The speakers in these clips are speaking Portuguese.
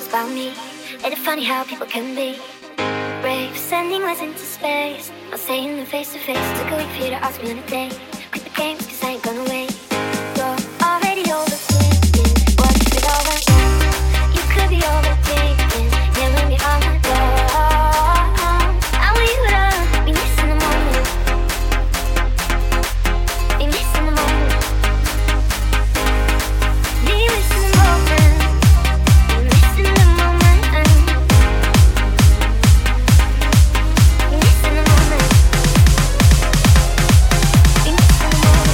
about me. Ain't it funny how people can be brave, sending letters into space, not saying them face to face. Took a week for you to ask me on a date. Quit the games, cause I ain't gonna wait. You're already overthinking. What if it all went wrong? You could be overthinking. Yelling behind my door. And we would be missing the moment. Be missing the moment. Be missing the moment. Be missing the moment. Be missing the moment. Be missing the moment.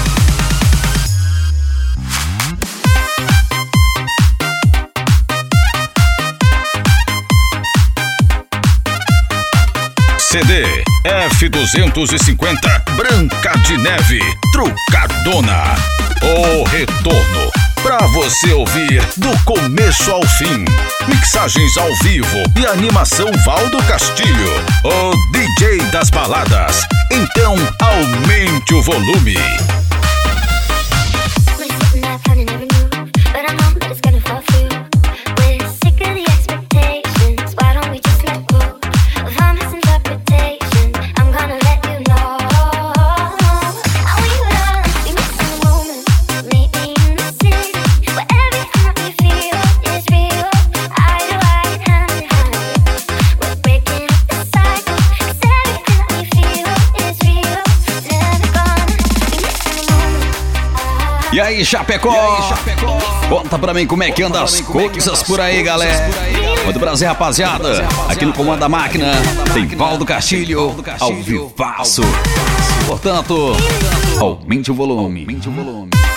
CD F250 Branca de Neve Trucadona. O retorno pra você ouvir do começo ao fim. Mixagens ao vivo e animação Valdo Castilho, o DJ das baladas. Então aumente o volume. We're sitting there planning every move, but I know that it's gonna fall through. We're sick of the expectations. Why don't we just let go of our misinterpretation? I'm gonna let you know. And we will be missing the moment. Meet me in the city, where everything that we feel is real. Eye to eye, hand in hand. We're breaking up the cycle, 'cause everything that we feel is real. Never gonna be missing the moment. E aí, Chapecó? Conta pra mim como é que anda as coisas por aí, galera. Muito prazer, rapaziada. Aqui no Comando da Máquina tem Valdo Castilho ao vivaço. Portanto, aumente o volume.